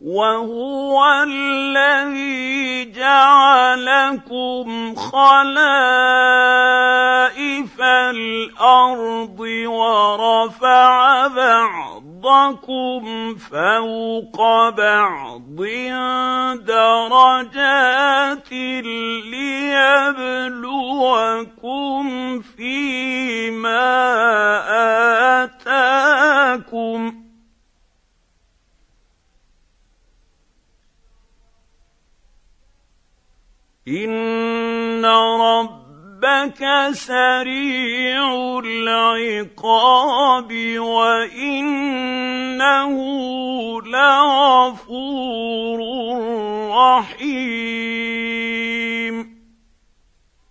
وهو الذي جعلكم خلائف الأرض ورفع بعضكم فوق بعض درجات ليبلوكم فيما آتاكم إن ربك سريع العقاب وإنه لغفور رحيم.